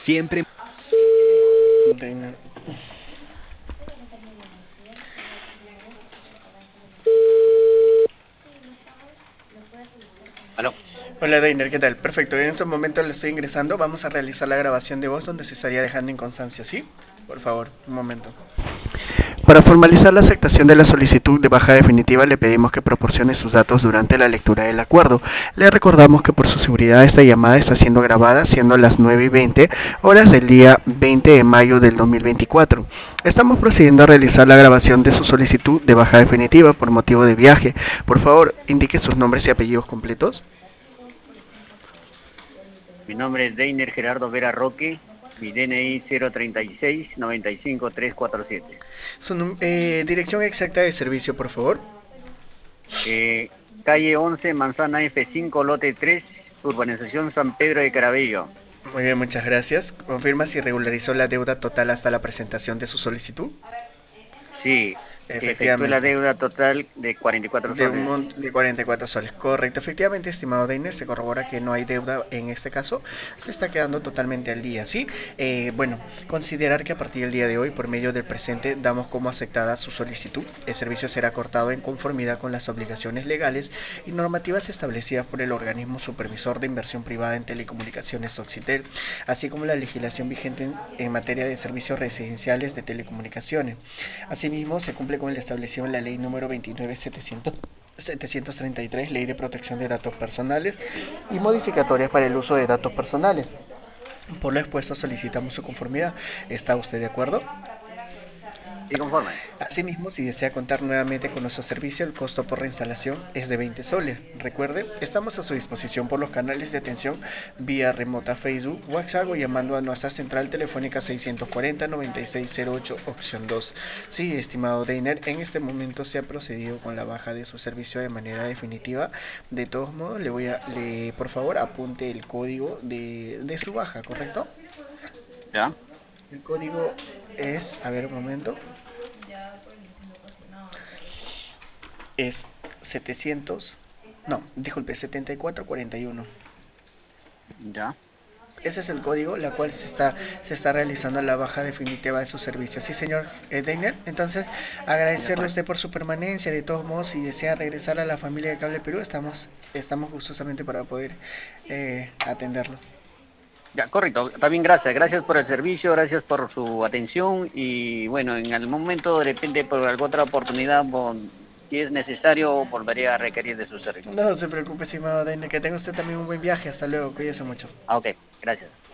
Siempre. Deiner. Aló. Hola Deiner, ¿qué tal? Perfecto, en estos momentos le estoy ingresando. Vamos a realizar la grabación de voz donde se estaría dejando en constancia, ¿sí? Por favor, un momento. Para formalizar la aceptación de la solicitud de baja definitiva le pedimos que proporcione sus datos durante la lectura del acuerdo. Le recordamos que por su seguridad esta llamada está siendo grabada siendo las 9:20 horas del día 20 de mayo del 2024. Estamos procediendo a realizar la grabación de su solicitud de baja definitiva por motivo de viaje. Por favor, indique sus nombres y apellidos completos. Mi nombre es Deiner Gerardo Vera Roque. Mi DNI 036-95347. Su dirección exacta de servicio, por favor. Calle 11, Manzana F5, lote 3, urbanización San Pedro de Carabello. Muy bien, muchas gracias. ¿Confirma si regularizó la deuda total hasta la presentación de su solicitud? Sí, efectué la Efectivamente. deuda total de 44 De un soles. monto de 44 soles. Correcto. Efectivamente, estimado Deiner, se corrobora que no hay deuda en este caso. Se está quedando totalmente al día, ¿sí? Bueno, considerar que a partir del día de hoy, por medio del presente, damos como aceptada su solicitud. El servicio será cortado en conformidad con las obligaciones legales y normativas establecidas por el organismo supervisor de inversión privada en telecomunicaciones Oxitel, así como la legislación vigente en materia de servicios residenciales de telecomunicaciones. Asimismo, se cumple con el establecido en la ley número 29733, Ley de Protección de Datos Personales y modificatorias para el uso de datos personales. Por lo expuesto, solicitamos su conformidad. ¿Está usted de acuerdo? Sí, conforme. Asimismo, si desea contar nuevamente con nuestro servicio, el costo por reinstalación es de 20 soles. Recuerde, estamos a su disposición por los canales de atención vía remota Facebook, WhatsApp o llamando a nuestra central telefónica 640-9608, opción 2. Sí, estimado Deiner, en este momento se ha procedido con la baja de su servicio de manera definitiva. De todos modos, por favor, apunte el código de su baja, ¿correcto? ¿Ya? El código es, a ver un momento, es 700, no, disculpe, 7441. ¿Ya? Ese es el código, la cual se está realizando la baja definitiva de su servicio. Sí, señor Deiner. Entonces, Ya, agradecerle a correcto. usted por su permanencia. De todos modos, si desea regresar a la familia de Cable Perú, estamos gustosamente para poder atenderlo. Ya, correcto. También gracias. Gracias por el servicio, gracias por su atención y bueno, en el momento de repente por alguna otra oportunidad, si es necesario, volveré a requerir de sus servicios. No se preocupe, estimado Deiner. Que tenga usted también un buen viaje. Hasta luego. Cuídese mucho. Ah, ok. Gracias.